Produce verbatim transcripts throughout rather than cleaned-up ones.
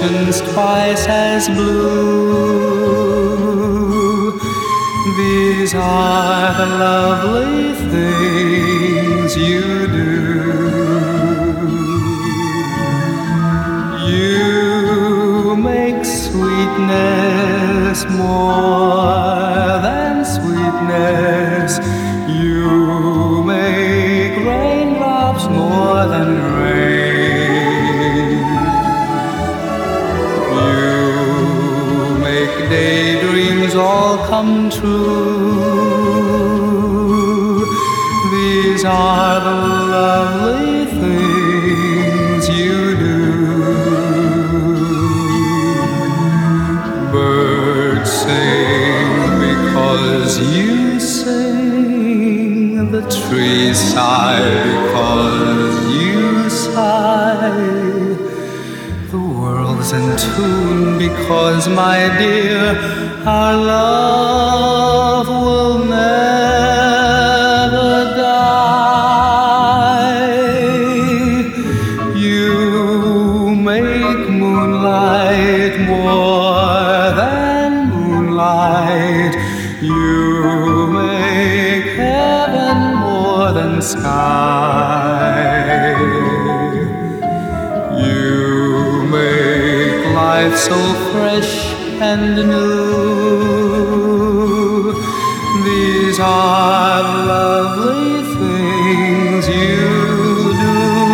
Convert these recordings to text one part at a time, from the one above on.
oceans twice as blue. These are the lovely things you do. You make sweetness more than sweetness. You make raindrops more than rain. You make daydreams all come true. These are the lovely things you do. Birds sing because you sing. The trees sigh because you sigh. The world's in tune because, my dear, our love will never die. You make moonlight more than moonlight. You make heaven more than sky. You make life so fresh and new. These are the lovely things you do.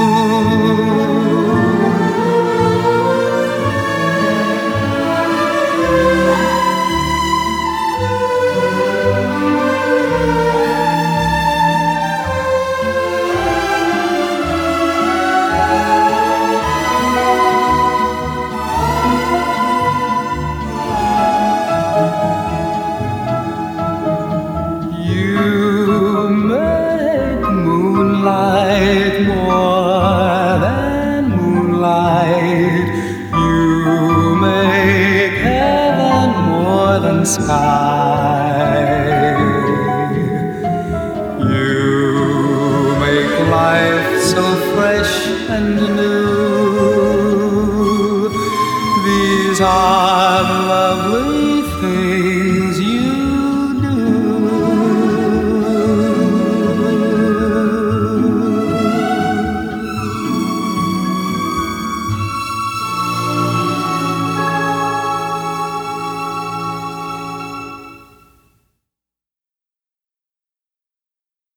Moonlight more than moonlight. You make heaven more than sky. You make life so fresh and new. These are the lovely